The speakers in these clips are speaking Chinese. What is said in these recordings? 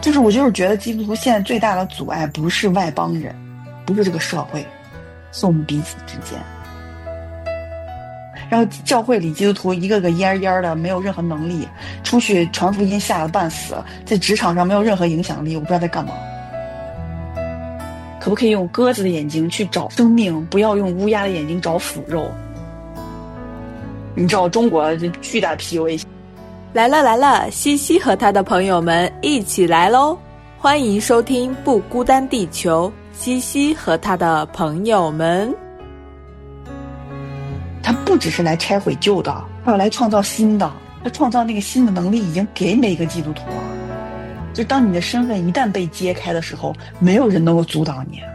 我就是觉得基督徒现在最大的阻碍不是外邦人，不是这个社会，是我们彼此之间。然后教会里基督徒一个个蔫蔫的，没有任何能力，出去传福音吓得半死，在职场上没有任何影响力，我不知道在干嘛。可不可以用鸽子的眼睛去找生命，不要用乌鸦的眼睛找腐肉？你知道中国这巨大 PUA。 来了来了，西西和他的朋友们一起来喽！欢迎收听不孤单地球，西西和他的朋友们。 他不只是来拆毁旧的，他要来创造新的。他创造那个新的能力已经给每一个基督徒了。就当你的身份一旦被揭开的时候，没有人能够阻挡你。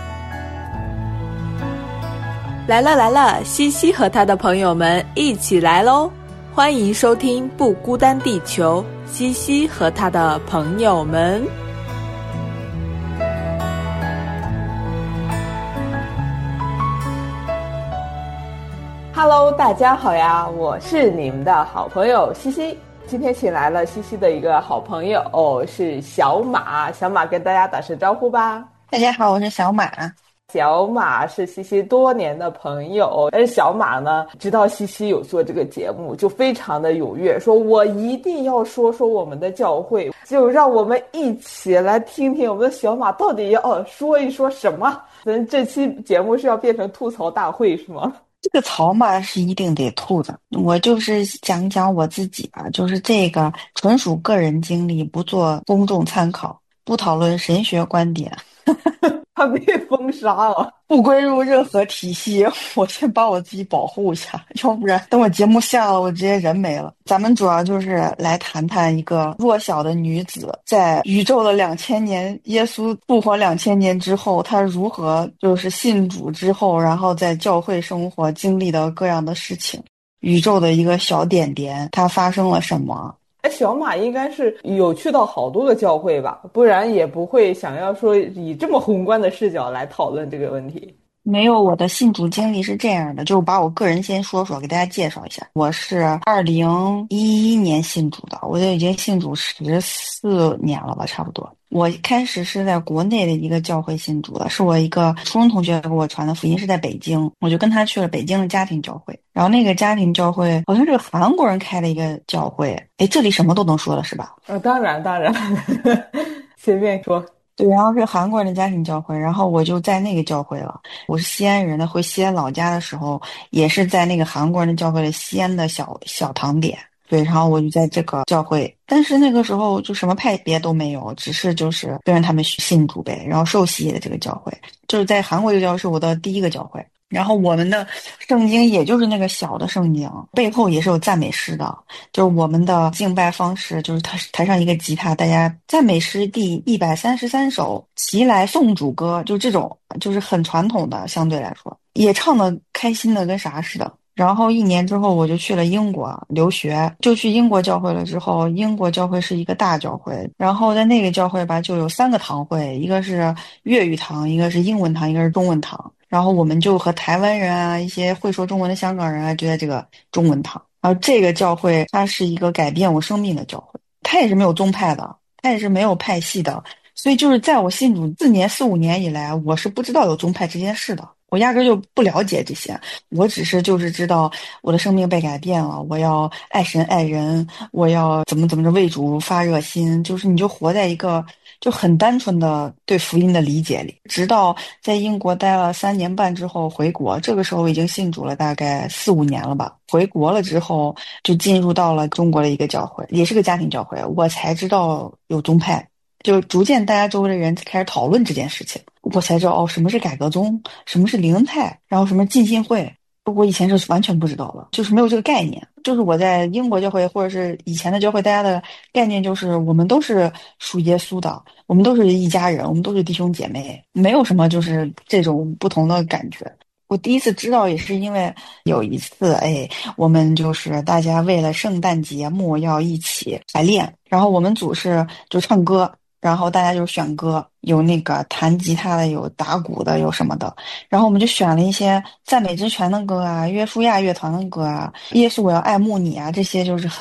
来了来了，西西和他的朋友们一起来喽！欢迎收听不孤单地球，西西和他的朋友们。Hello， 大家好呀，我是你们的好朋友西西。今天请来了西西的一个好朋友，是小马。小马跟大家打声招呼吧。 大家好，我是小马。 小马是西西多年的朋友，而小马呢，知道西西有做这个节目，就非常的踊跃，说我一定要说说我们的教会，就让我们一起来听听我们的小马到底要说一说什么。咱这期节目是要变成吐槽大会是吗？ 这个槽嘛是一定得吐的，我就是讲讲我自己吧，就是这个纯属个人经历，不做公众参考，不讨论神学观点。 他被封杀了， 不归入任何体系。我先把我自己保护一下，要不然等我节目下了，我直接人没了。咱们主要就是来谈谈一个弱小的女子在宇宙的2000年，耶稣复活2000年之后，她如何就是信主之后，然后在教会生活经历的各样的事情。宇宙的一个小点点，它发生了什么？ 小马应该是有去到好多个教会吧，不然也不会想要说以这么宏观的视角来讨论这个问题。 没有，我的信主经历是这样的，就是把我个人先说说，给大家介绍一下。我是2011年信主的，我就已经信主14年了吧，差不多。我开始是在国内的一个教会信主的，是我一个初中同学给我传的福音，是在北京，我就跟他去了北京的家庭教会。然后那个家庭教会好像是个韩国人开的一个教会，哎，这里什么都能说了是吧？ 当然当然，随便说。 对，然后是韩国人的家庭教会，然后我就在那个教会了。我是西安人的，回西安老家的时候，也是在那个韩国人的教会的西安的小堂点。对，然后我就在这个教会，但是那个时候就什么派别都没有，只是就是跟着他们信主呗，然后受洗的这个教会，就是在韩国这个教会是我的第一个教会。然后我们的圣经也就是那个小的圣经，背后也是有赞美诗的。就是我们的敬拜方式，就是台上一个吉他，大家赞美诗第133首，齐来颂主歌，就这种，就是很传统的，相对来说也唱得开心的跟啥似的。然后1年之后，我就去了英国留学，就去英国教会了。之后，英国教会是一个大教会，然后在那个教会吧，就有3个堂会，一个是粤语堂，一个是英文堂，一个是中文堂。然后我们就和台湾人啊，一些会说中文的香港人啊，就在这个中文堂。然后这个教会，它是一个改变我生命的教会，它也是没有宗派的，它也是没有派系的。所以就是在我信主4年、4、5年以来，我是不知道有宗派这件事的。我压根就不了解这些，我只是就是知道我的生命被改变了，我要爱神爱人，我要怎么着为主发热心，就是你就活在一个就很单纯的对福音的理解里。直到在英国待了3年半之后回国，这个时候已经信主了大概4、5年了吧。回国了之后就进入到了中国的一个教会，也是个家庭教会，我才知道有宗派。就逐渐大家周围的人开始讨论这件事情，我才知道什么是改革宗，什么是灵派，然后什么浸信会，我以前是完全不知道的，就是没有这个概念。就是我在英国教会或者是以前的教会，大家的概念就是我们都是属耶稣的，我们都是一家人，我们都是弟兄姐妹，没有什么就是这种不同的感觉。我第一次知道也是因为有一次，我们就是大家为了圣诞节目要一起排练，然后我们组是就唱歌，然后大家就选歌，有那个弹吉他的，有打鼓的，有什么的。然后我们就选了一些赞美之泉的歌啊，约书亚乐团的歌啊，耶稣我要爱慕你啊，这些就是很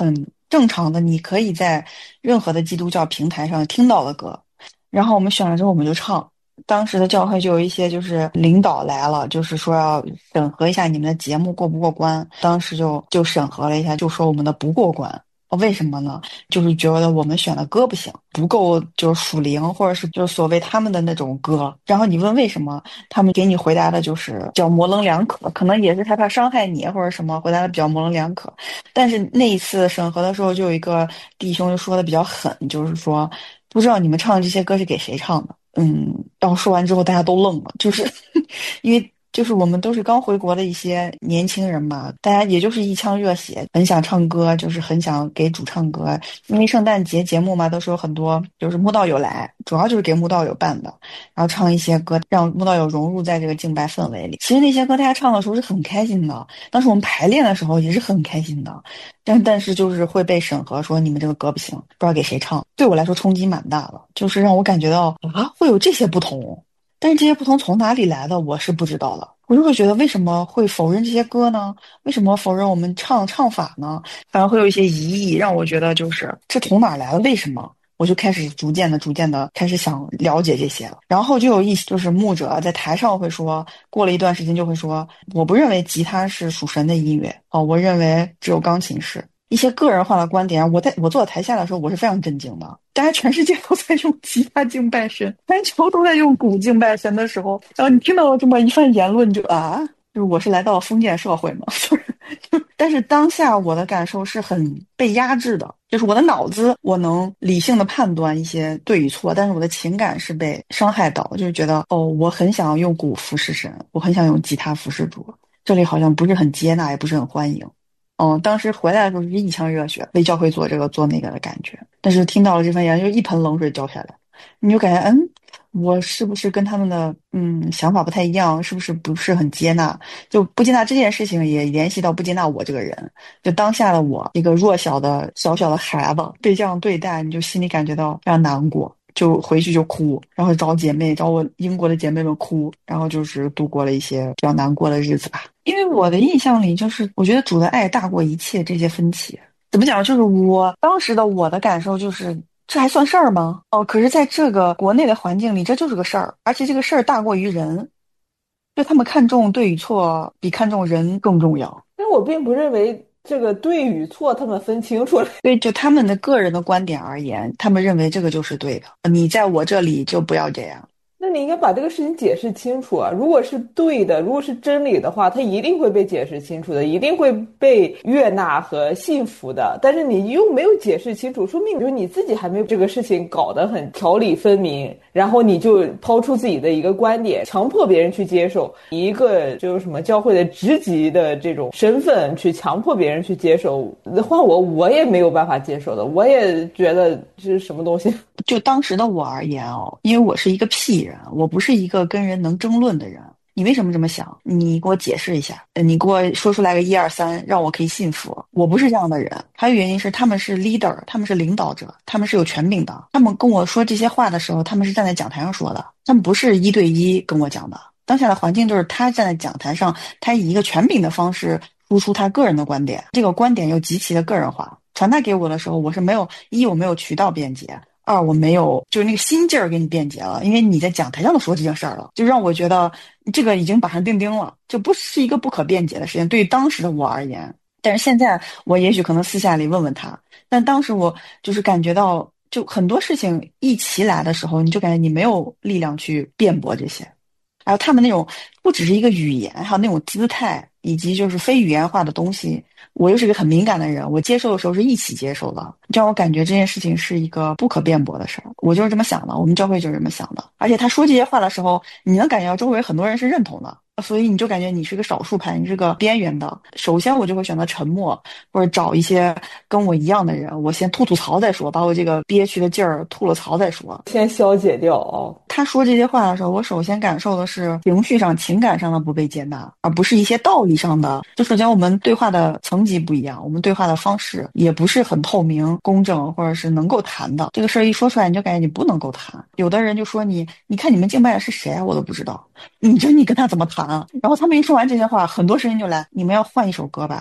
正常的你可以在任何的基督教平台上听到的歌。然后我们选了之后我们就唱。当时的教会就有一些就是领导来了，就是说要审核一下你们的节目过不过关。当时就审核了一下，就说我们的不过关。为什么呢？就是觉得我们选的歌不行，不够就是属灵，或者是就是所谓他们的那种歌。然后你问为什么，他们给你回答的就是比较模棱两可，可能也是害怕伤害你或者什么，回答的比较模棱两可。但是那一次审核的时候，就有一个弟兄就说的比较狠，就是说不知道你们唱的这些歌是给谁唱的。然后说完之后大家都愣了，就是因为就是我们都是刚回国的一些年轻人嘛，大家也就是一腔热血，很想唱歌，就是很想给主唱歌。因为圣诞节节目嘛，都是有很多就是慕道友来，主要就是给慕道友办的，然后唱一些歌，让慕道友融入在这个敬拜氛围里。其实那些歌大家唱的时候是很开心的，当时我们排练的时候也是很开心的，但是就是会被审核说你们这个歌不行，不知道给谁唱。对我来说冲击蛮大的，就是让我感觉到啊会有这些不同。但是这些不同从哪里来的，我是不知道的。我就会觉得，为什么会否认这些歌呢？为什么否认我们唱法呢？反而会有一些疑义，让我觉得就是这从哪儿来的？为什么？我就开始逐渐的开始想了解这些了。然后就有就是牧者在台上会说，过了一段时间就会说，我不认为吉他是属神的音乐哦，我认为只有钢琴是。一些个人化的观点，我坐在台下的时候，我是非常震惊的。大家全世界都在用吉他敬拜神，全球都在用鼓敬拜神的时候，然后你听到了这么一番言论，就是我是来到了封建社会嘛，但是当下我的感受是很被压制的，就是我的脑子我能理性的判断一些对与错，但是我的情感是被伤害到，就是觉得我很想用鼓服侍神，我很想用吉他服侍主，这里好像不是很接纳，也不是很欢迎。当时回来的时候是一腔热血，为教会做这个做那个的感觉，但是听到了这番言，就一盆冷水浇下来，你就感觉我是不是跟他们的想法不太一样？是不是很接纳？就不接纳这件事情，也联系到不接纳我这个人。就当下的我，一个弱小的小小的孩子，被这样对待，你就心里感觉到非常难过。就回去就哭，然后找我英国的姐妹们哭，然后就是度过了一些比较难过的日子吧。因为我的印象里，就是我觉得主的爱大过一切这些分歧。怎么讲？就是我当时的我的感受就是，这还算事儿吗？可是在这个国内的环境里，这就是个事儿，而且这个事儿大过于人，就他们看重对与错比看重人更重要。 但我并不认为这个对与错他们分清楚了。 对，就他们的个人的观点而言，他们认为这个就是对的，你在我这里就不要这样。 那你应该把这个事情解释清楚啊！如果是对的，如果是真理的话，它一定会被解释清楚的，一定会被悦纳和信服的。但是你又没有解释清楚，说明就是你自己还没有这个事情搞得很条理分明，然后你就抛出自己的一个观点，强迫别人去接受，以一个就是什么教会的职级的这种身份去强迫别人去接受。换我也没有办法接受的，我也觉得这是什么东西。 就当时的我而言因为我是一个屁人，我不是一个跟人能争论的人。你为什么这么想？你给我解释一下，你给我说出来个一二三，让我可以信服。我不是这样的人。还有原因是他们是 leader，他们是领导者，他们是有权柄的。他们跟我说这些话的时候，他们是站在讲台上说的，他们不是一对一跟我讲的。当下的环境就是他站在讲台上，他以一个权柄的方式输出他个人的观点，这个观点又极其的个人化，传达给我的时候，我是没有我没有渠道辩解。二，我没有就是那个心劲儿给你辩解了，因为你在讲台上都说这件事儿了，就让我觉得这个已经板上钉钉了，这不是一个不可辩解的事情，对于当时的我而言。但是现在我也许可能私下里问问他，但当时我就是感觉到，就很多事情一起来的时候，你就感觉你没有力量去辩驳这些。还有他们那种不只是一个语言，还有那种姿态，以及就是非语言化的东西，我又是一个很敏感的人，我接受的时候是一起接受的，这让我感觉这件事情是一个不可辩驳的事儿。我就是这么想的，我们教会就是这么想的。而且他说这些话的时候，你能感觉到周围很多人是认同的，所以你就感觉你是个少数派，你是个边缘的。首先我就会选择沉默，或者找一些跟我一样的人，我先吐吐槽再说，把我这个憋屈的劲儿吐了槽再说， 先消解掉哦。 他说这些话的时候，我首先感受的是情绪上、情感上的不被接纳，而不是一些道理上的。就首先我们对话的层级不一样，我们对话的方式也不是很透明、公正，或者是能够谈的。这个事儿一说出来，你就感觉你不能够谈。有的人就说你看你们敬拜的是谁啊？我都不知道。你跟他怎么谈啊？然后他们一说完这些话，很多声音就来，你们要换一首歌吧。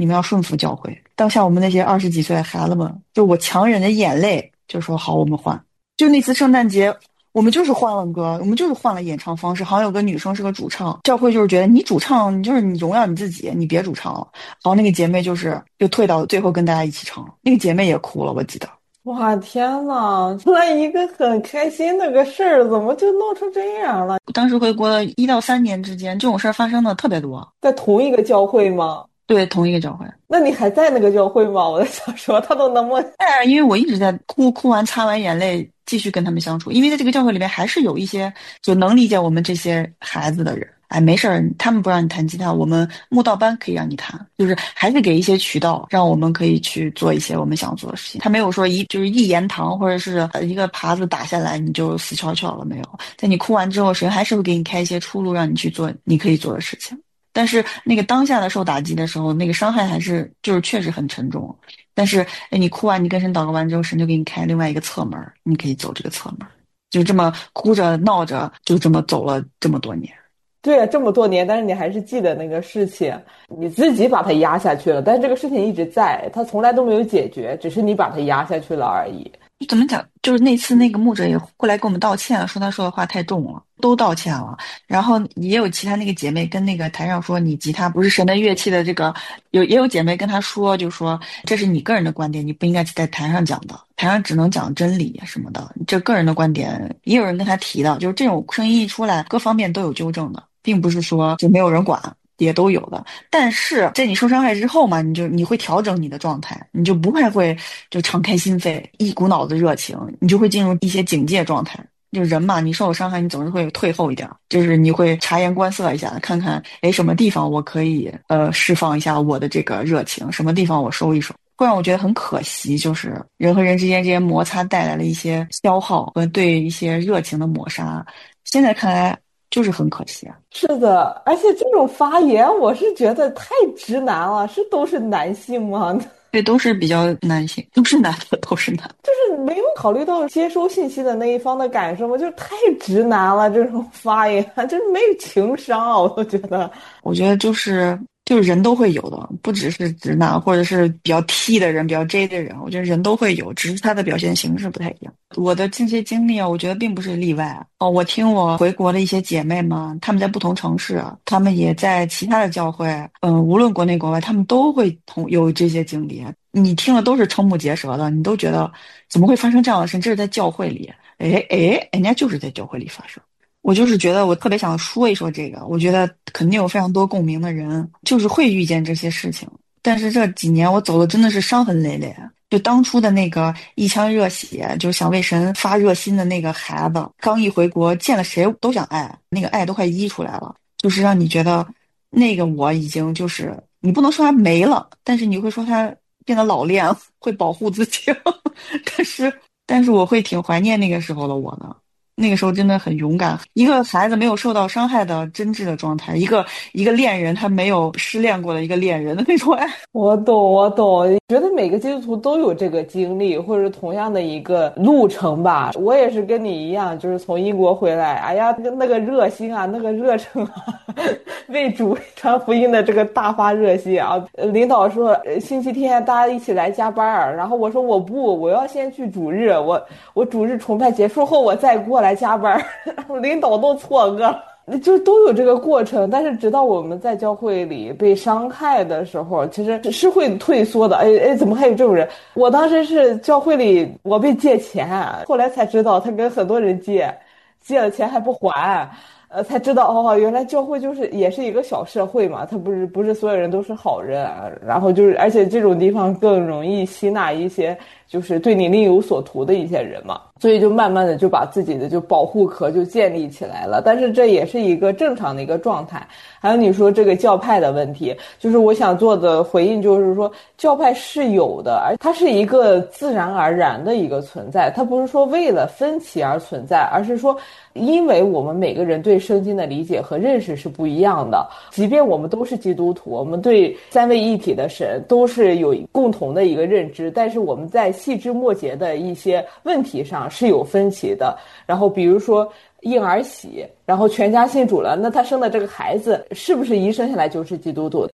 你们要顺服教会。当下我们那些20几岁的孩子们，就我强忍着眼泪就说好，我们换。就那次圣诞节，我们就是换了歌，我们就是换了演唱方式。好像有个女生是个主唱，教会就是觉得你主唱，你就是你荣耀你自己，你别主唱了。然后那个姐妹就退到最后跟大家一起唱，那个姐妹也哭了，我记得。 哇，天呐，本来一个很开心的个事儿，怎么就弄成这样了？ 当时回国的1到3年之间，这种事儿发生的特别多。 在同一个教会吗？ 对，同一个教会。 那你还在那个教会吗？我在想说，他都能不能但是因为我一直在哭完擦完眼泪，继续跟他们相处。因为在这个教会里面，还是有一些就能理解我们这些孩子的人。哎，没事儿，他们不让你弹吉他，我们慕道班可以让你弹，就是还是给一些渠道，让我们可以去做一些我们想做的事情。他没有说就是一言堂，或者是一个耙子打下来你就死翘翘了，没有。在你哭完之后，神还是会给你开一些出路，让你去做你可以做的事情。但是那个当下的受打击的时候，那个伤害还是就是确实很沉重。但是，哎，你哭完，你跟神祷告完之后，神就给你开另外一个侧门，你可以走这个侧门，就这么哭着闹着，就这么走了这么多年。 对呀，这么多年，但是你还是记得那个事情，你自己把它压下去了，但是这个事情一直在，它从来都没有解决，只是你把它压下去了而已。 怎么讲？就是那次那个牧者也过来给我们道歉了，说他说的话太重了，都道歉了。然后也有其他那个姐妹跟那个台上说，你吉他不是神的乐器的这个，也有姐妹跟他说，就说这是你个人的观点，你不应该在台上讲的，台上只能讲真理什么的，这个人的观点。也有人跟他提的，就是这种声音一出来，各方面都有纠正的，并不是说就没有人管。也都有的，但是在你受伤害之后嘛，你会调整你的状态，你就不太会就敞开心扉，一股脑的热情，你就会进入一些警戒状态。就人嘛，你受了伤害，你总是会退后一点，就是你会察言观色一下，看看，哎，什么地方我可以释放一下我的这个热情，什么地方我收一收。会让我觉得很可惜，就是人和人之间这些摩擦带来了一些消耗和对一些热情的抹杀。现在看来就是很可惜啊。 是的，而且这种发言，我是觉得太直男了，都是男性吗？ 对，都是比较男性，都是男的，都是男的。 就是没有考虑到接收信息的那一方的感受吗？就是太直男了，这种发言就是没有情商啊，我都觉得。 我觉得就是人都会有的，不只是直男或者是比较 T 的人、比较 J 的人，我觉得人都会有，只是他的表现形式不太一样。我的这些经历啊，我觉得并不是例外啊。哦，我听我回国的一些姐妹们，她们在不同城市啊，她们也在其他的教会，无论国内国外，她们都会有这些经历。你听了都是瞠目结舌的，你都觉得怎么会发生这样的事？这是在教会里，人家就是在教会里发生。我就是觉得我特别想说一说这个，我觉得肯定有非常多共鸣的人，就是会遇见这些事情。但是这几年我走的真的是伤痕累累，就当初的那个一腔热血，就想为神发热心的那个孩子，刚一回国见了谁都想爱，那个爱都快溢出来了，就是让你觉得那个我已经就是你不能说他没了，但是你会说他变得老练，会保护自己，但是我会挺怀念那个时候的我的。那个时候真的很勇敢，一个孩子没有受到伤害的真挚的状态，一个恋人他没有失恋过的一个恋人的那种爱。 我懂，我懂，觉得每个基督徒都有这个经历，或者同样的一个路程吧。我也是跟你一样，就是从英国回来，哎呀，那个热心啊，那个热忱啊，为主传福音的这个大发热心啊。领导说星期天大家一起来加班儿，然后我说我不，我要先去主日，我主日崇拜结束后我再过来加班儿，领导都错愕了。就都有这个过程，但是直到我们在教会里被伤害的时候，其实是会退缩的。哎，怎么还有这种人？我当时是教会里我被借钱，后来才知道他跟很多人借了钱还不还，才知道哦，原来教会就是也是一个小社会嘛，他不是所有人都是好人啊，然后就是而且这种地方更容易吸纳一些就是对你另有所图的一些人嘛。所以就慢慢的就把自己的就保护壳就建立起来了，但是这也是一个正常的一个状态。还有你说这个教派的问题，就是我想做的回应就是说，教派是有的，而它是一个自然而然的一个存在，它不是说为了分歧而存在，而是说因为我们每个人对圣经的理解和认识是不一样的，即便我们都是基督徒，我们对三位一体的神都是有共同的一个认知，但是我们在细枝末节的一些问题上是有分歧的。然后比如说婴儿喜，然后全家信主了，那他生的这个孩子是不是一生下来就是基督徒？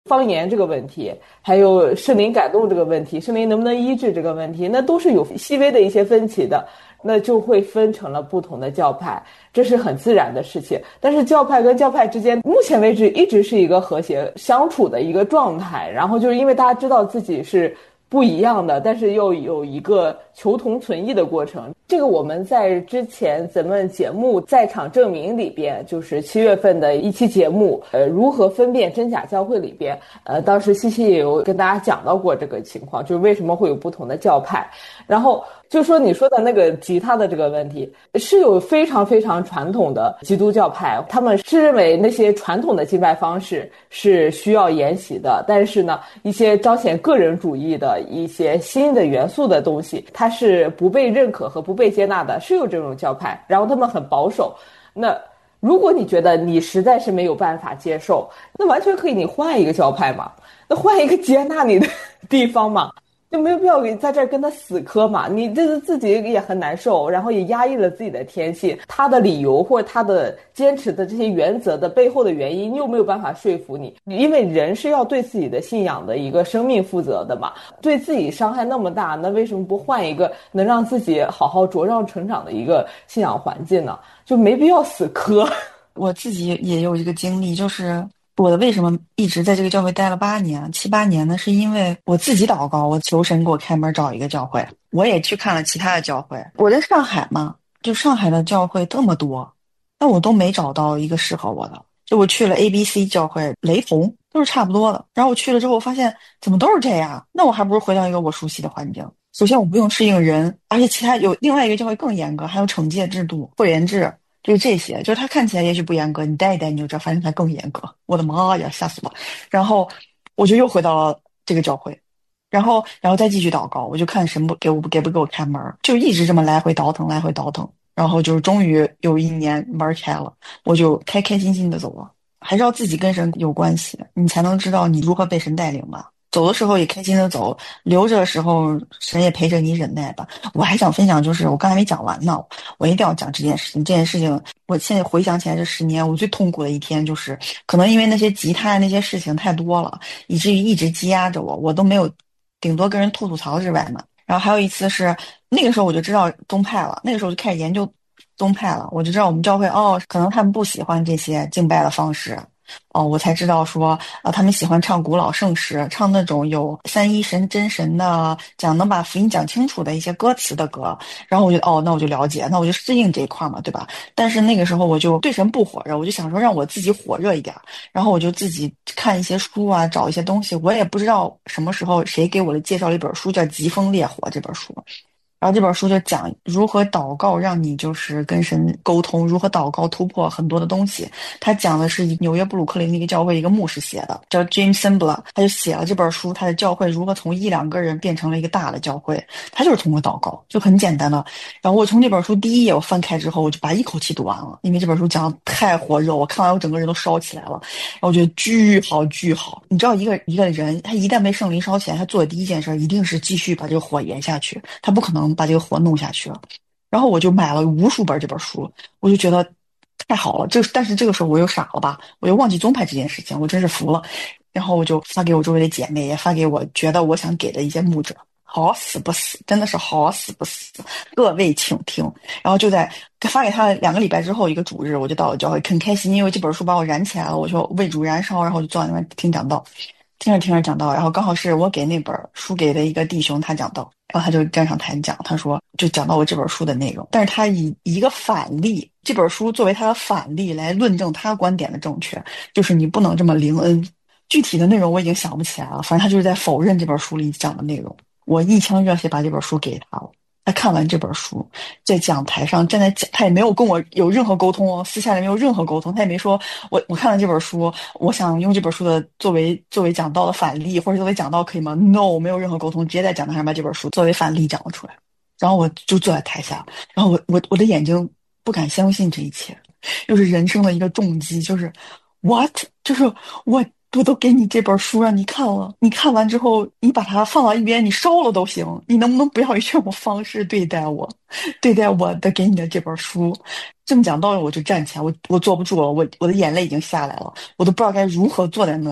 方言这个问题，还有圣灵感动这个问题，圣灵能不能医治这个问题，那都是有细微的一些分歧的，那就会分成了不同的教派，这是很自然的事情。但是教派跟教派之间，目前为止一直是一个和谐相处的一个状态。然后就是因为大家知道自己是不一样的，但是又有一个求同存异的过程。这个我们在之前咱们节目在场证明里边，就是7月份的一期节目，如何分辨真假教会里边，当时西西也有跟大家讲到过这个情况，就是为什么会有不同的教派。然后就说你说的那个吉他的这个问题，是有非常非常传统的基督教派，他们是认为那些传统的敬拜方式是需要沿袭的，但是呢，一些彰显个人主义的一些新的元素的东西，它是不被认可和不被接纳的，是有这种教派，然后他们很保守。那如果你觉得你实在是没有办法接受，那完全可以你换一个教派嘛，那换一个接纳你的地方嘛。就没有必要给在这儿跟他死磕嘛，你这是自己也很难受，然后也压抑了自己的天性，他的理由或者他的坚持的这些原则的背后的原因，又没有办法说服你，因为人是要对自己的信仰的一个生命负责的嘛，对自己伤害那么大，那为什么不换一个能让自己好好茁壮成长的一个信仰环境呢？就没必要死磕。 我自己也有一个经历，就是我的为什么一直在这个教会待了8年、7、8年呢？是因为我自己祷告，我求神给我开门找一个教会。我也去看了其他的教会。我在上海嘛，就上海的教会这么多，但我都没找到一个适合我的。就我去了 ABC 教会，雷同，都是差不多的。然后我去了之后，发现怎么都是这样，那我还不如回到一个我熟悉的环境。首先我不用适应人，而且其他有另外一个教会更严格，还有惩戒制度、会员制。就是这些，就是他看起来也许不严格，你待一待你就知道，反正他更严格。我的妈呀，吓死我！然后我就又回到了这个教会，然后再继续祷告，我就看神不给我开门，就一直这么来回倒腾，来回倒腾。然后就是终于有一年门开了，我就开开心心的走了。还是要自己跟神有关系，你才能知道你如何被神带领吧。走的时候也开心的走，留着的时候神也陪着你忍耐吧。我还想分享，就是我刚才没讲完呢，我一定要讲这件事情。这件事情，我现在回想起来，这10年我最痛苦的一天，就是可能因为那些吉他那些事情太多了，以至于一直积压着我，我都没有，顶多跟人吐吐槽之外嘛。然后还有一次是那个时候我就知道宗派了，那个时候就开始研究宗派了，我就知道我们教会可能他们不喜欢这些敬拜的方式。我才知道说，他们喜欢唱古老圣诗，唱那种有三一神真神的，能把福音讲清楚的一些歌词的歌。然后我就那我就了解，那我就适应这一块嘛，对吧？但是那个时候我就对神不火热，我就想说让我自己火热一点，然后我就自己看一些书啊，找一些东西。我也不知道什么时候谁给我的介绍了一本书，叫《疾风烈火》这本书。然后这本书就讲如何祷告，让你就是跟神沟通，如何祷告突破很多的东西。他讲的是纽约布鲁克林的一个教会一个牧师写的，叫 James Sembler，他就写了这本书，他的教会如何从1、2个人变成了一个大的教会。他就是通过祷告，就很简单的。然后我从这本书第一页我翻开之后，我就把一口气读完了，因为这本书讲的太火热，我看完我整个人都烧起来了。然后我觉得巨好巨好。你知道一个人他一旦被圣灵烧起来，他做的第一件事一定是继续把这个火延下去，他不可能把这个火弄下去了。然后我就买了无数本这本书，我就觉得太好了。但是这个时候我又傻了吧，我又忘记宗派这件事情，我真是服了。然后我就发给我周围的姐妹，也发给我觉得我想给的一些牧者，好死不死，真的是好死不死，各位请听。然后就在发给他2个礼拜之后，一个主日我就到了教会，很开心，因为这本书把我燃起来了，我就为主燃烧，然后就坐在那边听讲道。听着听着讲到，然后刚好是我给那本书给的一个弟兄，他讲到，然后他就站上台讲，他说就讲到我这本书的内容，但是他以一个反例，这本书作为他的反例来论证他观点的正确，就是你不能这么灵恩。具体的内容我已经想不起来了，反正他就是在否认这本书里讲的内容。我一腔热血把这本书给他了。他看完这本书，在讲台上站在讲，他也没有跟我有任何沟通哦，私下里没有任何沟通，他也没说我看了这本书，我想用这本书的作为讲道的反例，或者作为讲道可以吗 ？No， 没有任何沟通，直接在讲台上把这本书作为反例讲了出来。然后我就坐在台下，然后我的眼睛不敢相信这一切，又是人生的一个重击，就是 what， 就是我都给你这本书让你看了，你看完之后，你把它放到一边，你烧了都行。你能不能不要以这种方式对待我，对待我的给你的这本书？这么讲道理，我就站起来，我坐不住了，我的眼泪已经下来了，我都不知道该如何坐在那里。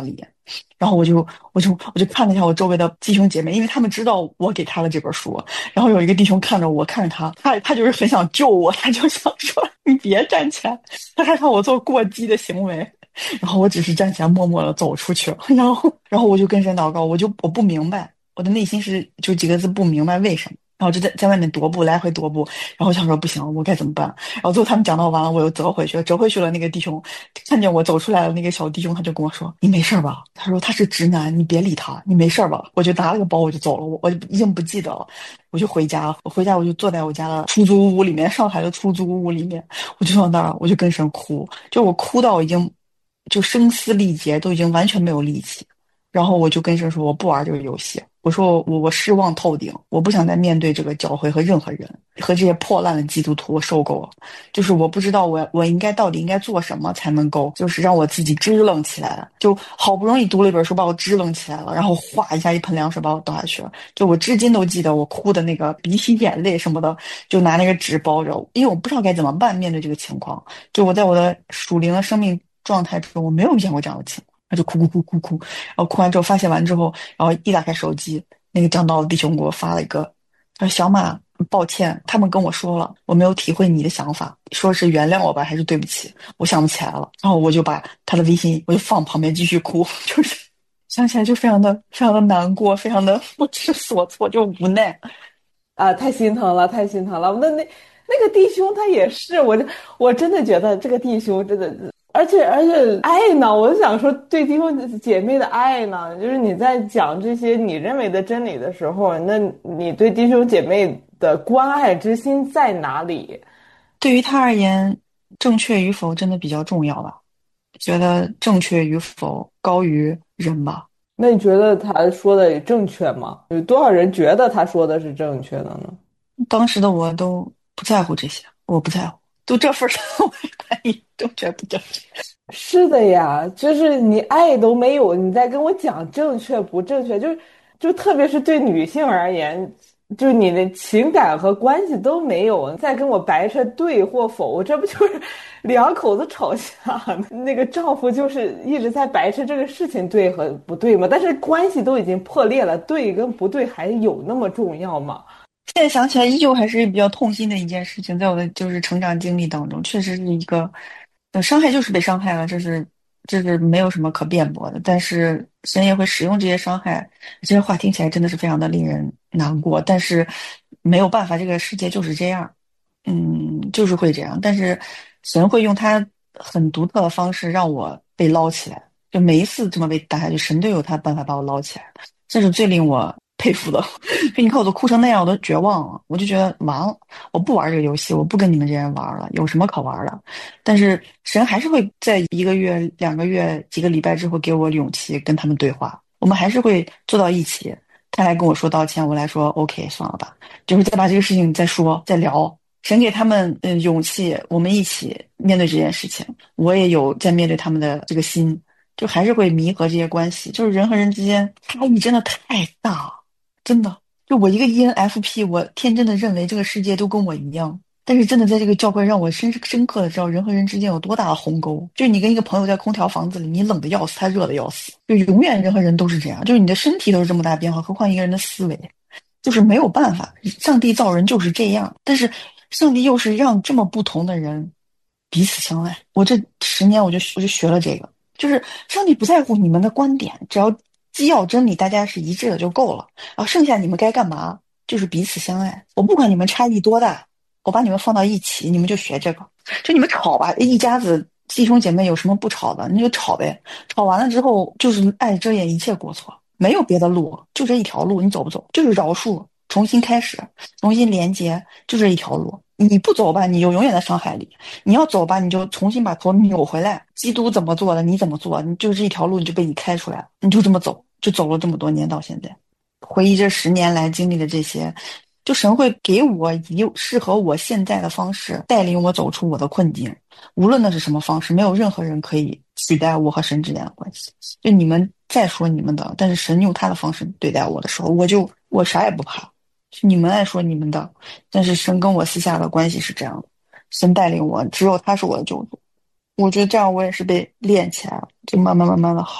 然后我就看了一下我周围的弟兄姐妹，因为他们知道我给他了这本书，然后有一个弟兄看着我，看着他，他就是很想救我，他就想说你别站起来，他害怕我做过激的行为。然后我只是站起来，默默的走出去了。然后我就跟神祷告，我不明白，我的内心是就几个字不明白为什么。然后就在外面踱步，来回踱步。然后我想说不行，我该怎么办？然后最后他们讲到完了，我又折回去了。折回去了，那个弟兄看见我走出来了，那个小弟兄他就跟我说："你没事吧？"他说："他是直男，你别理他，你没事吧？"我就拿了个包，我就走了。我已经不记得了。我就回家了。我回家我就坐在我家的出租屋里面，上海的出租屋里面，我就坐那儿，我就跟神哭，就我哭到已经就声嘶力竭，都已经完全没有力气。然后我就跟神说，我不玩这个游戏。我说我失望透顶，我不想再面对这个教会和任何人和这些破烂的基督徒，我受够了。就是我不知道我应该到底应该做什么才能够，就是让我自己支棱起来。就好不容易读了一本书，把我支棱起来了，然后哗一下一盆凉水把我倒下去了。就我至今都记得我哭的那个鼻涕眼泪什么的，就拿那个纸包着，因为我不知道该怎么办面对这个情况。就我在我的属灵的生命状态中，我没有遇见过这样的情况。他就哭哭哭哭哭，然后哭完之后发泄完之后，然后一打开手机，那个讲道的弟兄给我发了一个，他说："小马，抱歉，他们跟我说了，我没有体会你的想法，说是原谅我吧，还是对不起，我想不起来了。"然后我就把他的微信我就放旁边继续哭，就是想起来就非常的难过，非常的不知所措，就无奈。 啊，太心疼了，太心疼了。那个弟兄他也是，我真的觉得这个弟兄真的，而且爱呢，我就想说对弟兄姐妹的爱呢，就是你在讲这些你认为的真理的时候，那你对弟兄姐妹的关爱之心在哪里？ 对于他而言，正确与否真的比较重要吧？觉得正确与否高于人吧。 那你觉得他说的也正确吗？有多少人觉得他说的是正确的呢？ 当时的我都不在乎这些，我不在乎，都这份上，我还管你正确不正确？ 是的呀，就是你爱都没有，你在跟我讲正确不正确，就特别是对女性而言，就是你的情感和关系都没有，再跟我掰扯对或否，这不就是两口子吵架，那个丈夫就是一直在掰扯这个事情对和不对嘛，但是关系都已经破裂了，对跟不对还有那么重要吗？ 现在想起来，依旧还是比较痛心的一件事情，在我的就是成长经历当中，确实是一个，伤害就是被伤害了，这是没有什么可辩驳的。但是神也会使用这些伤害，这些话听起来真的是非常的令人难过，但是没有办法，这个世界就是这样，就是会这样。但是神会用他很独特的方式让我被捞起来，就每一次这么被打下去，神都有他办法把我捞起来，这是最令我佩服的。你看我都哭成那样，我都绝望了，我就觉得完了，我不玩这个游戏，我不跟你们这些人玩了，有什么可玩的？但是神还是会在1个月、2个月、几个礼拜之后给我勇气跟他们对话，我们还是会坐到一起。他来跟我说道歉，我来说 OK，算了吧，就是再把这个事情再说再聊。神给他们勇气，我们一起面对这件事情。我也有在面对他们的这个心，就还是会弥合这些关系。就是人和人之间差异真的太大，真的。就我一个 ENFP，我天真的认为这个世界都跟我一样，但是真的在这个教会让我深刻的知道人和人之间有多大的鸿沟。就是你跟一个朋友在空调房子里，你冷的要死，他热的要死，就永远人和人都是这样。就是你的身体都是这么大变化，何况一个人的思维，就是没有办法。上帝造人就是这样，但是上帝又是让这么不同的人彼此相爱。我这10年我就学了这个，就是上帝不在乎你们的观点，只要基要真理大家是一致的就够了。然后剩下你们该干嘛，就是彼此相爱。我不管你们差异多大，我把你们放到一起，你们就学这个。就你们吵吧，一家子弟兄姐妹有什么不吵的，你就吵呗。吵完了之后，就是爱遮掩一切过错，没有别的路，就这一条路，你走不走？就是饶恕，重新开始，重新连接，就这一条路。你不走吧，你就永远在伤害里；你要走吧，你就重新把头扭回来。基督怎么做的，你怎么做，你就这一条路，你就被你开出来了，你就这么走，就走了这么多年到现在。回忆这10年来经历的这些，就神会给我以适合我现在的方式带领我走出我的困境，无论那是什么方式，没有任何人可以取代我和神之间的关系。就你们再说你们的，但是神用他的方式对待我的时候，我啥也不怕。就你们爱说你们的，但是神跟我私下的关系是这样的，神带领我，只有他是我的救主。我觉得这样我也是被练起来了，就慢慢慢慢的好。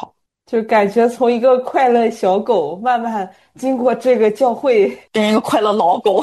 就感觉从一个快乐小狗慢慢经过这个教会， 变成一个快乐老狗。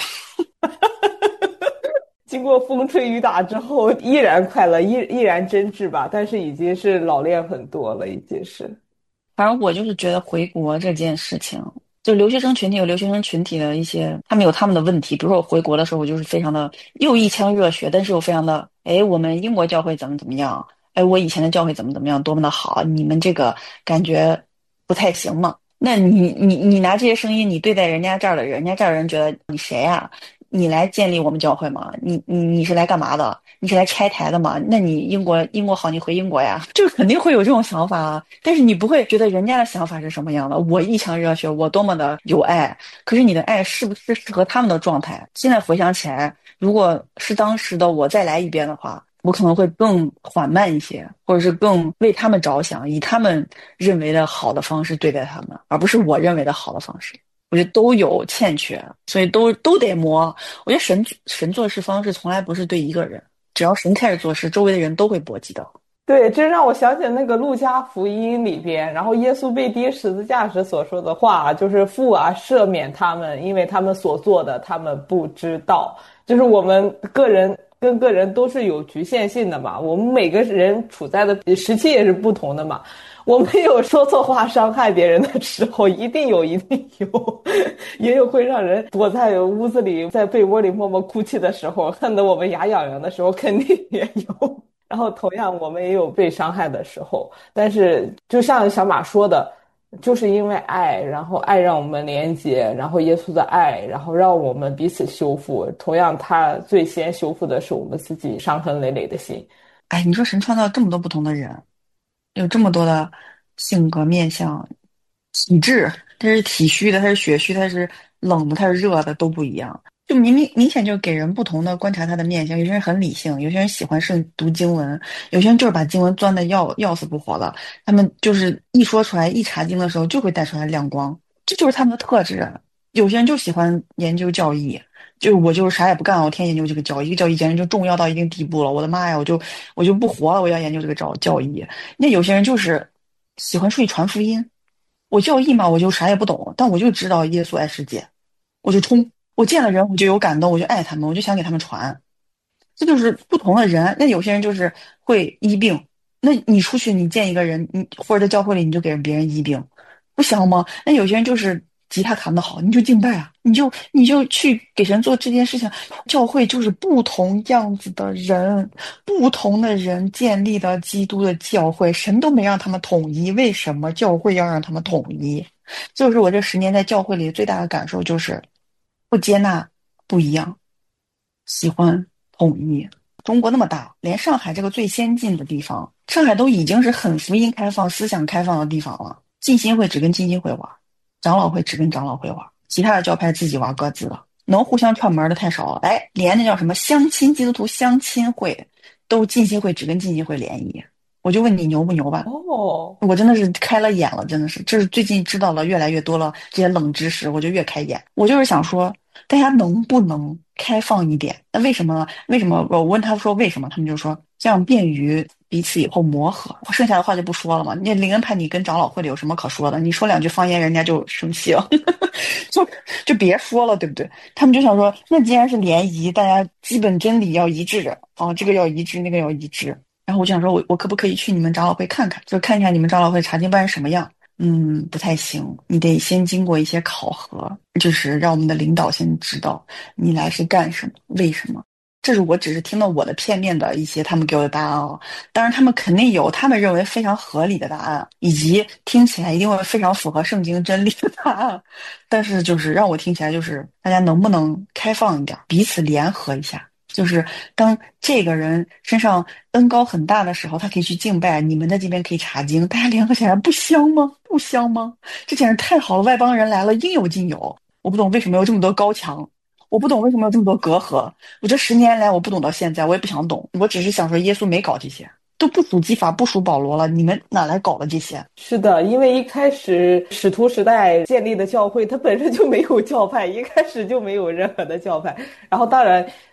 经过风吹雨打之后，依然快乐，依然真挚吧，但是已经是老练很多了，已经是。 反正我就是觉得回国这件事情，就留学生群体有留学生群体的一些，他们有他们的问题。比如说我回国的时候，我就是非常的又一腔热血，但是又非常的，哎，我们英国教会怎么怎么样？哎，我以前的教会怎么怎么样，多么的好，你们这个感觉不太行嘛？那你拿这些声音，你对待人家这儿的人，人家这儿的人觉得你谁呀、你来建立我们教会吗？你是来干嘛的？你是来拆台的吗？那你英国好，你回英国呀，就肯定会有这种想法啊。但是你不会觉得人家的想法是什么样的？我一腔热血，我多么的有爱，可是你的爱是不是适合他们的状态？现在回想起来，如果是当时的我再来一遍的话，我可能会更缓慢一些，或者是更为他们着想，以他们认为的好的方式对待他们，而不是我认为的好的方式。我觉得都有欠缺，所以都得磨。我觉得神做事方式从来不是对一个人，只要神开始做事，周围的人都会波及到。 对，这让我想起那个《路加福音》里边，然后耶稣被钉十字架时所说的话，就是父啊，赦免他们，因为他们所做的，他们不知道。就是我们个人跟个人都是有局限性的嘛，我们每个人处在的时期也是不同的嘛。我们有说错话伤害别人的时候，一定有，一定有，也有会让人躲在屋子里，在被窝里默默哭泣的时候，恨得我们牙痒痒的时候，肯定也有。然后同样，我们也有被伤害的时候，但是就像小马说的，就是因为爱，然后爱让我们连接，然后耶稣的爱，然后让我们彼此修复。同样，他最先修复的是我们自己伤痕累累的心。 哎，你说神创造这么多不同的人，有这么多的性格面相、体质，他是体虚的，他是血虚，他是冷的，他是热的，都不一样。就明显就给人不同的观察他的面相。有些人很理性，有些人喜欢读经文，有些人就是把经文钻的要死不活的。他们就是一说出来，一查经的时候就会带出来亮光，这就是他们的特质。有些人就喜欢研究教义，就我就是啥也不干，我天天研究这个教义，这个教义简直就重要到一定地步了。我的妈呀，我就不活了，我要研究这个教义。那有些人就是喜欢出去传福音，我教义嘛，我就啥也不懂，但我就知道耶稣爱世界，我就冲，我见了人我就有感动，我就爱他们，我就想给他们传。这就是不同的人。那有些人就是会医病，那你出去你见一个人，你或者在教会里你就给别人医病，不香吗？那有些人就是吉他弹得好，你就敬拜啊，你就去给神做这件事情。教会就是不同样子的人，不同的人建立的基督的教会，神都没让他们统一，为什么教会要让他们统一？就是我这10年在教会里最大的感受就是不接纳不一样，喜欢统一。中国那么大，连上海这个最先进的地方，上海都已经是很福音开放、思想开放的地方了。浸信会只跟浸信会玩，长老会只跟长老会玩，其他的教派自己玩各自的，能互相串门的太少了。哎，连那叫什么相亲基督徒相亲会，都浸信会只跟浸信会联谊。我就问你牛不牛吧？ 哦， 我真的是开了眼了，真的是，这是最近知道了越来越多了这些冷知识，我就越开眼。我就是想说，大家能不能开放一点？那为什么呢？为什么？我问他说为什么，他们就说这样便于彼此以后磨合。剩下的话就不说了嘛。那灵恩派你跟长老会里有什么可说的？你说两句方言，人家就生气了，就别说了，对不对？他们就想说，那既然是联谊，大家基本真理要一致，哦，这个要一致，那个要一致。然后我就想说我可不可以去你们长老会看看，就看一下你们长老会查经班是什么样。不太行，你得先经过一些考核，就是让我们的领导先知道你来是干什么，为什么。这是我只是听到我的片面的一些他们给我的答案哦。当然，他们肯定有他们认为非常合理的答案，以及听起来一定会非常符合圣经真理的答案。但是就是让我听起来就是大家能不能开放一点，彼此联合一下。就是当这个人身上恩高很大的时候，他可以去敬拜，你们在这边可以查经，大家联合起来不香吗？不香吗？这简直太好了！外邦人来了，应有尽有。我不懂为什么有这么多高墙，我不懂为什么有这么多隔阂。我这10年来我不懂到现在，我也不想懂。我只是想说，耶稣没搞这些，都不属基法，不属保罗了，你们哪来搞的这些？ 是的，因为一开始使徒时代建立的教会，它本身就没有教派，一开始就没有任何的教派。然后，当然，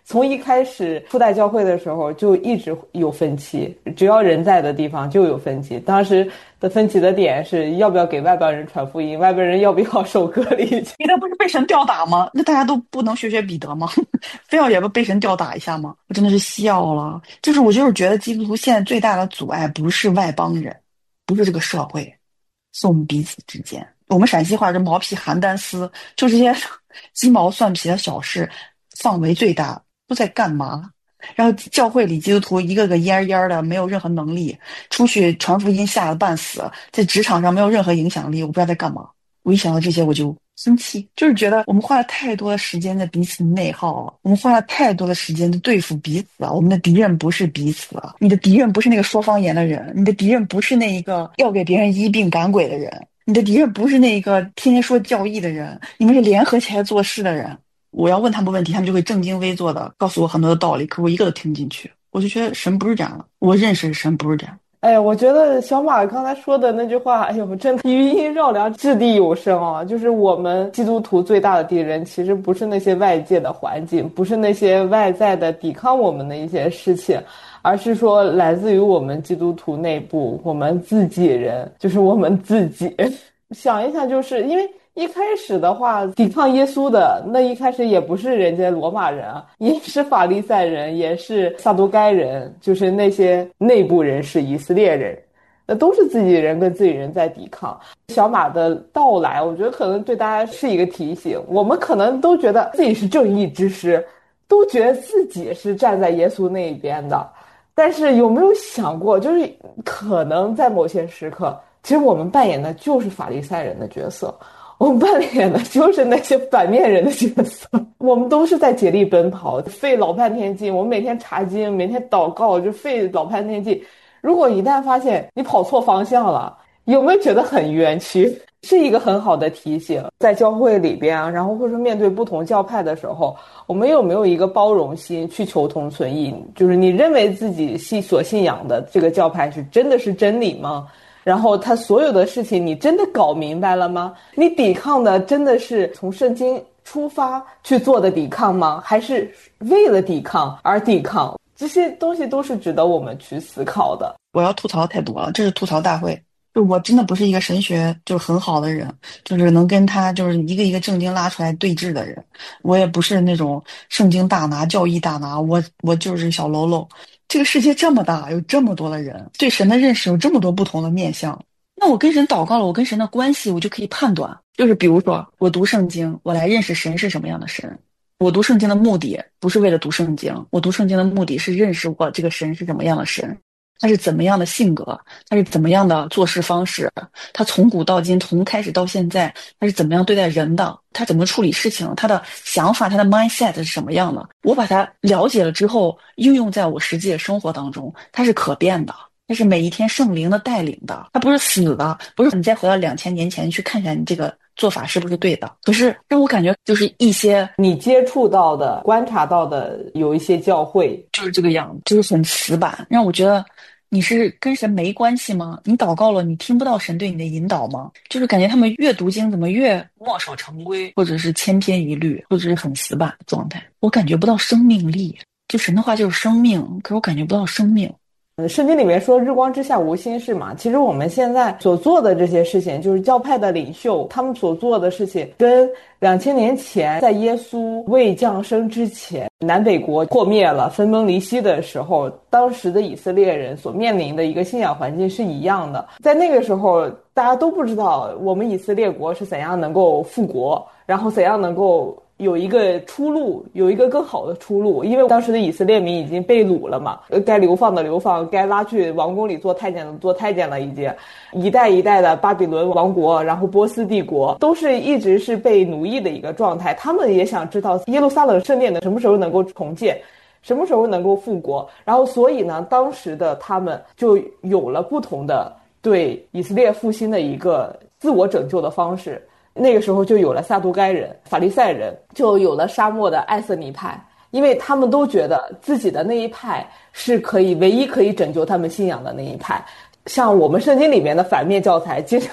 从一开始初代教会的时候就一直有分歧，只要人在的地方就有分歧。当时的分歧的点是要不要给外邦人传福音，外邦人要不要受割礼。 彼得不是被神吊打吗？那大家都不能学学彼得吗？非要也不被神吊打一下吗？我真的是笑了。就是我就是觉得基督徒现在最大的阻碍不是外邦人，不是这个社会，是我们彼此之间。我们陕西话这毛皮邯郸丝，就这些鸡毛蒜皮的小事，范围最大，都在干嘛？然后教会里基督徒一个个蔫蔫的，没有任何能力，出去传福音吓得半死，在职场上没有任何影响力，我不知道在干嘛。我一想到这些我就生气，就是觉得我们花了太多的时间在彼此内耗，我们花了太多的时间在对付彼此啊。我们的敌人不是彼此啊，你的敌人不是那个说方言的人，你的敌人不是那一个要给别人医病赶鬼的人，你的敌人不是那一个天天说教义的人，你们是联合起来做事的人。我要问他们问题，他们就会正襟危坐的告诉我很多的道理，可我一个都听不进去。我就觉得神不是这样的，我认识神不是这样。 哎呀，我觉得小马刚才说的那句话，哎呦，真的余音绕梁，掷地有声啊！就是我们基督徒最大的敌人，其实不是那些外界的环境，不是那些外在的抵抗我们的一些事情，而是说来自于我们基督徒内部，我们自己人，就是我们自己。想一想，就是因为一开始的话，抵抗耶稣的那一开始也不是人家罗马人啊，也是法利赛人，也是撒都该人，就是那些内部人是以色列人，那都是自己人跟自己人在抵抗。小马的到来，我觉得可能对大家是一个提醒，我们可能都觉得自己是正义之师，都觉得自己是站在耶稣那一边的，但是有没有想过，就是可能在某些时刻，其实我们扮演的就是法利赛人的角色，我们扮演的就是那些反面人的角色。我们都是在竭力奔跑，费老半天劲。我们每天查经，每天祷告，就费老半天劲。如果一旦发现你跑错方向了，有没有觉得很冤屈？是一个很好的提醒。在教会里边啊，然后或者说面对不同教派的时候，我们有没有一个包容心去求同存异？就是你认为自己所信仰的这个教派是真的是真理吗？然后他所有的事情你真的搞明白了吗？你抵抗的真的是从圣经出发去做的抵抗吗？还是为了抵抗而抵抗？这些东西都是值得我们去思考的。 我要吐槽太多了，这是吐槽大会。就我真的不是一个神学就是很好的人，就是能跟他就是一个一个圣经拉出来对峙的人。我也不是那种圣经大拿、教义大拿，我就是小喽啰。这个世界这么大，有这么多的人，对神的认识有这么多不同的面向。那我跟神祷告了，我跟神的关系，我就可以判断。就是比如说，我读圣经，我来认识神是什么样的神。我读圣经的目的不是为了读圣经，我读圣经的目的是认识我这个神是什么样的神。他是怎么样的性格，他是怎么样的做事方式，他从古到今，从开始到现在，他是怎么样对待人的，他怎么处理事情，他的想法，他的 mindset 是什么样的。我把它了解了之后，应用在我实际的生活当中，它是可变的，它是每一天圣灵的带领的，它不是死的，不是你再回到2000年前去看看你这个做法是不是对的。可是让我感觉就是一些你接触到的、观察到的有一些教会就是这个样子，就是很死板，让我觉得你是跟神没关系吗？你祷告了，你听不到神对你的引导吗？就是感觉他们越读经怎么越墨守成规，或者是千篇一律，或者是很死板的状态，我感觉不到生命力。就神的话就是生命，可是我感觉不到生命。 圣经里面说日光之下无新事嘛，其实我们现在所做的这些事情，就是教派的领袖他们所做的事情，跟2000年前在耶稣未降生之前，南北国破灭了、分崩离析的时候，当时的以色列人所面临的一个信仰环境是一样的。在那个时候，大家都不知道我们以色列国是怎样能够复国，然后怎样能够有一个出路，有一个更好的出路，因为当时的以色列民已经被掳了嘛，该流放的流放，该拉去王宫里做太监的做太监了，已经一代一代的巴比伦王国，然后波斯帝国都是一直是被奴役的一个状态。他们也想知道耶路撒冷圣殿的什么时候能够重建，什么时候能够复国，然后所以呢，当时的他们就有了不同的对以色列复兴的一个自我拯救的方式。那个时候就有了撒都该人、法利赛人，就有了沙漠的艾瑟尼派，因为他们都觉得自己的那一派是唯一可以拯救他们信仰的那一派。像我们圣经里面的反面教材，经常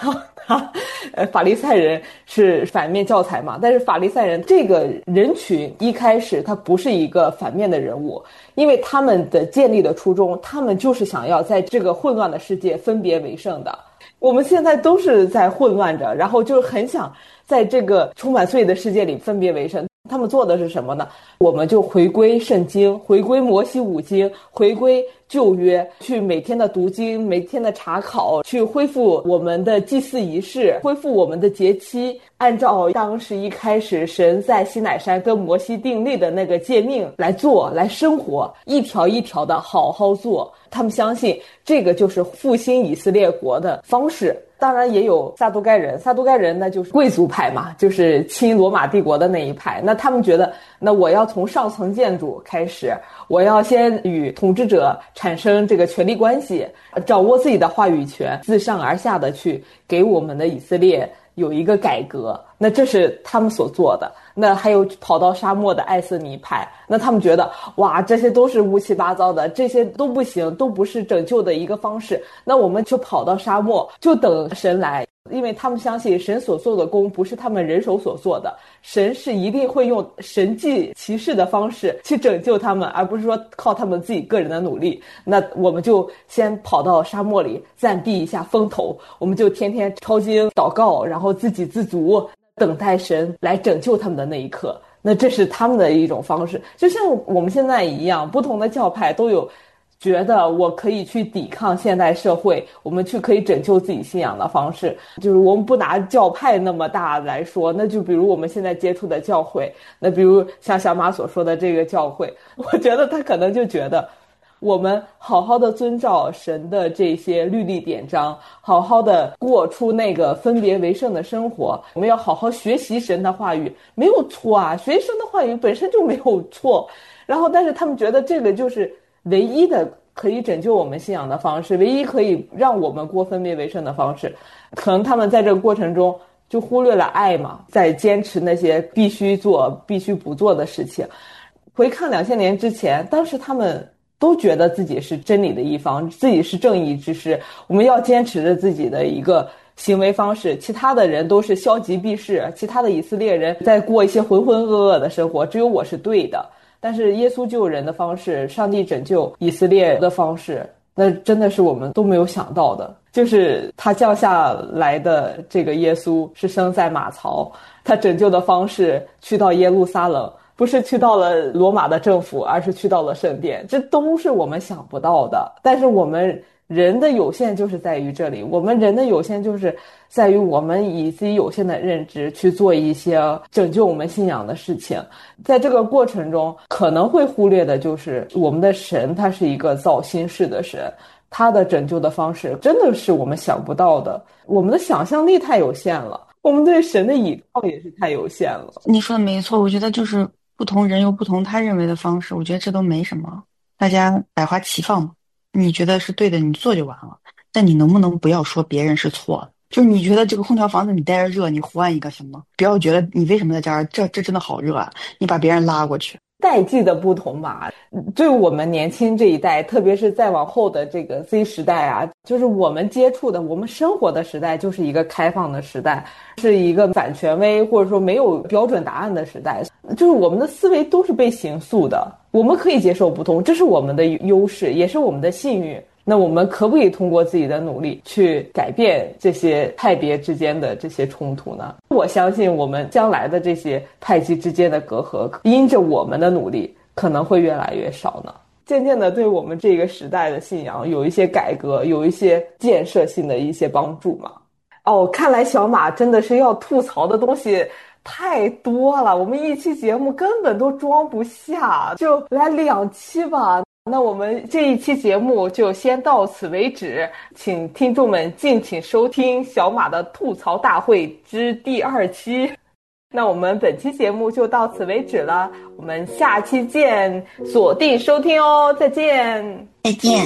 法利赛人是反面教材嘛，但是法利赛人这个人群一开始他不是一个反面的人物，因为他们的建立的初衷，他们就是想要在这个混乱的世界分别为圣的。我们现在都是在混乱着，然后就很想在这个充满罪的世界里分别为圣。他们做的是什么呢？我们就回归圣经，回归摩西五经，回归旧约，去每天的读经，每天的查考，去恢复我们的祭祀仪式，恢复我们的节期，按照当时一开始神在西乃山跟摩西订立的那个诫命来做，来生活，一条一条的好好做。他们相信这个就是复兴以色列国的方式。当然也有撒都该人，撒都该人呢就是贵族派嘛，就是亲罗马帝国的那一派。那他们觉得，那我要从上层建筑开始，我要先与统治者产生这个权力关系，掌握自己的话语权，自上而下的去给我们的以色列有一个改革。那这是他们所做的。那还有跑到沙漠的艾瑟尼派，那他们觉得哇，这些都是乌七八糟的，这些都不行，都不是拯救的一个方式。那我们就跑到沙漠，就等神来，因为他们相信神所做的功不是他们人手所做的，神是一定会用神迹奇事的方式去拯救他们，而不是说靠他们自己个人的努力。那我们就先跑到沙漠里暂避一下风头，我们就天天抄经祷告，然后自给自足，等待神来拯救他们的那一刻。那这是他们的一种方式，就像我们现在一样，不同的教派都有觉得我可以去抵抗现代社会，我们去可以拯救自己信仰的方式。就是我们不拿教派那么大来说，那就比如我们现在接触的教会，那比如像小马所说的这个教会，我觉得他可能就觉得我们好好的遵照神的这些律例典章，好好的过出那个分别为圣的生活，我们要好好学习神的话语，没有错啊，学习神的话语本身就没有错。然后但是他们觉得这个就是唯一的可以拯救我们信仰的方式，唯一可以让我们过分别为圣的方式。可能他们在这个过程中就忽略了爱嘛，在坚持那些必须做必须不做的事情。回看2000年之前，当时他们都觉得自己是真理的一方，自己是正义之师，我们要坚持着自己的一个行为方式，其他的人都是消极避世，其他的以色列人在过一些浑浑噩噩的生活，只有我是对的。但是耶稣救人的方式，上帝拯救以色列的方式，那真的是我们都没有想到的。就是他降下来的这个耶稣是生在马槽，他拯救的方式去到耶路撒冷，不是去到了罗马的政府，而是去到了圣殿，这都是我们想不到的。但是我们人的有限就是在于这里，我们人的有限就是在于我们以自己有限的认知去做一些拯救我们信仰的事情。在这个过程中可能会忽略的就是我们的神，他是一个造新世的神，他的拯救的方式真的是我们想不到的。我们的想象力太有限了，我们对神的倚靠也是太有限了。 你说的没错，我觉得就是不同人有不同他认为的方式，我觉得这都没什么，大家百花齐放嘛。你觉得是对的，你做就完了。但你能不能不要说别人是错的？就是你觉得这个空调房子你待着热，你换一个行吗？不要觉得你为什么在这儿，这真的好热啊，你把别人拉过去。 代际的不同吧，对我们年轻这一代，特别是再往后的这个 Z 时代啊，就是我们接触的、我们生活的时代，就是一个开放的时代，是一个反权威或者说没有标准答案的时代，就是我们的思维都是被形塑的，我们可以接受不同，这是我们的优势，也是我们的幸运。那我们可不可以通过自己的努力去改变这些派别之间的这些冲突呢？我相信我们将来的这些派系之间的隔阂，因着我们的努力可能会越来越少呢。渐渐的对我们这个时代的信仰有一些改革，有一些建设性的一些帮助嘛。哦，看来小马真的是要吐槽的东西太多了，我们一期节目根本都装不下，就来2期吧。那我们这一期节目就先到此为止，请听众们敬请收听小马的吐槽大会之第2期。那我们本期节目就到此为止了，我们下期见，锁定收听哦，再见。 再见。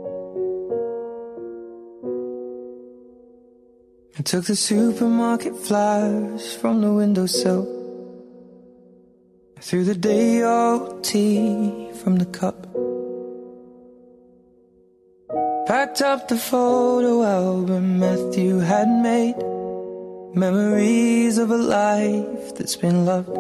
I took the supermarket flyers from the windowsill, threw the day old tea from the cup, packed up the photo album Matthew had made, Memories of a life that's been loved.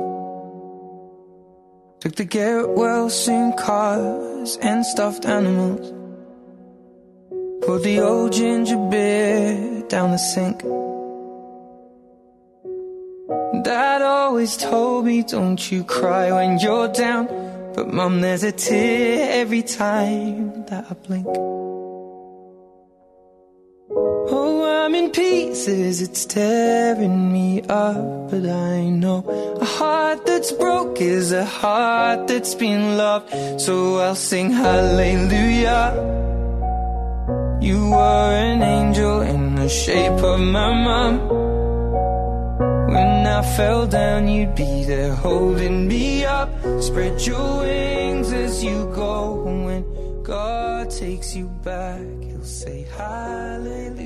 Took the get well soon cars and stuffed animals. Poured the old ginger beer down the sink. Dad always told me, don't you cry when you're down. But Mum, there's a tear every time that I blink. Oh, I'm in pieces, it's tearing me up. But I know a heart that's broke is a heart that's been loved. So I'll sing hallelujah. You were an angel in the shape of my mom. When I fell down, you'd be there holding me up. Spread your wings as you go. When God takes you back, he'll say hallelujah.